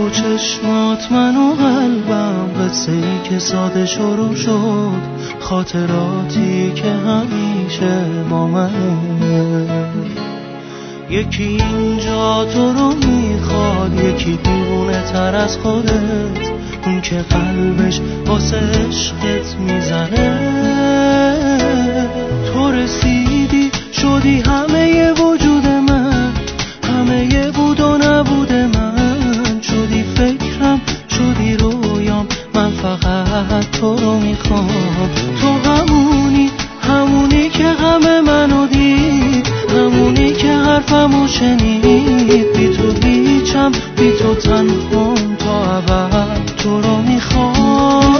و چشمات من و قلبم، قصه ای که ساده شروع شد، خاطراتی که همیشه با منه. یکی اینجا تو رو میخواد، یکی دیوونه تر از خودت، اون که قلبش واسه عشقت میزنه. تو رسیدی شدی همه وجود من، همه بود و نبود من، شدی فکرم شدی رویام، من فقط تو رو میخوام. تو همونی که همه منو دید، همونی که حرفمو شنید، بی تو هیچم، بی تو تنهام تا ابد، تو رو میخوام.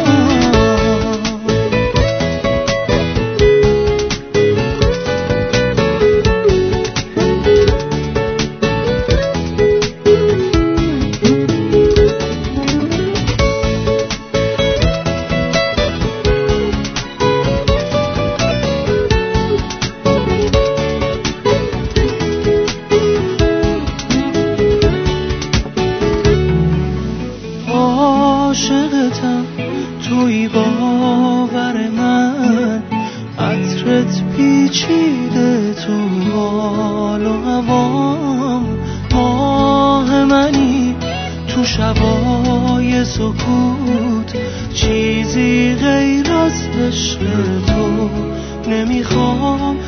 عاشقتم توی باور من، عطرت پیچیده تو حال و هوام، ماه منی تو شبای سکوت، چیزی غیر از عشق تو نمیخوام.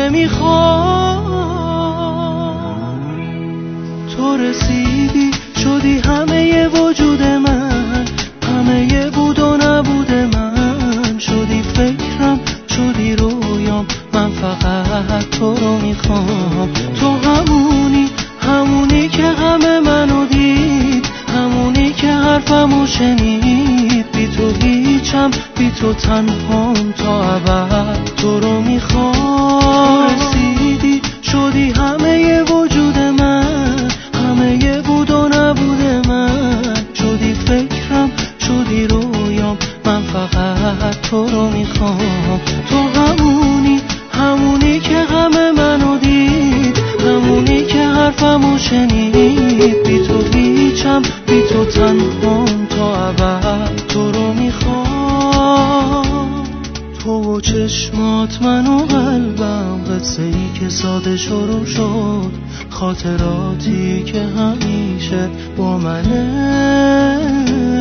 تو رسیدی شدی همه وجود من، همه بود و نبود من، شدی فکرم شدی رویام، من فقط تو رو میخوام. تو همونی که همه منو دید، همونی که حرفمو شنید، بی تو هیچم، بی تو تنهام تا ابد، تو رو میخوام. رسیدی شدی همه وجود من، همه بود و نبود من، شدی فکرم شدی رویام، من فقط تو رو میخوام. تو همونی که همه منو دید، همونی که حرفمو شنید، بی تو هیچم، بی تو تنهام تا ابد، تو رو میخوام. تو و چشمات من و قلبم، قصه ای که ساده شروع شد، خاطراتی که همیشه با منه.